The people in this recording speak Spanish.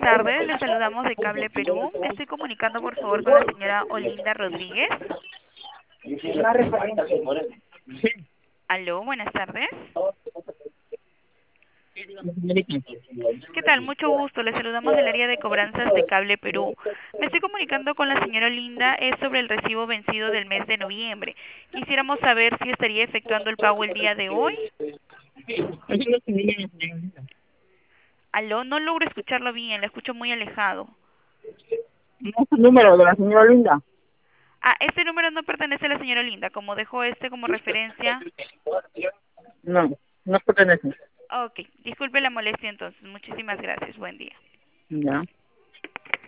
tardes, le saludamos de Cable Perú. Me estoy comunicando por favor con la señora Olinda Rodríguez. Aló, buenas tardes. ¿Qué tal? Mucho gusto. Le saludamos del área de cobranzas de Cable Perú. Me estoy comunicando con la señora Olinda, es sobre el recibo vencido del mes de noviembre. Quisiéramos saber si estaría efectuando el pago el día de hoy. Aló, no logro escucharlo bien, la escucho muy alejado. ¿No es el número de la señora Linda? Ah, este número no pertenece a la señora Olinda, como dejó este como referencia. No, no pertenece. Ok, disculpe la molestia entonces. Muchísimas gracias. Buen día. Ya.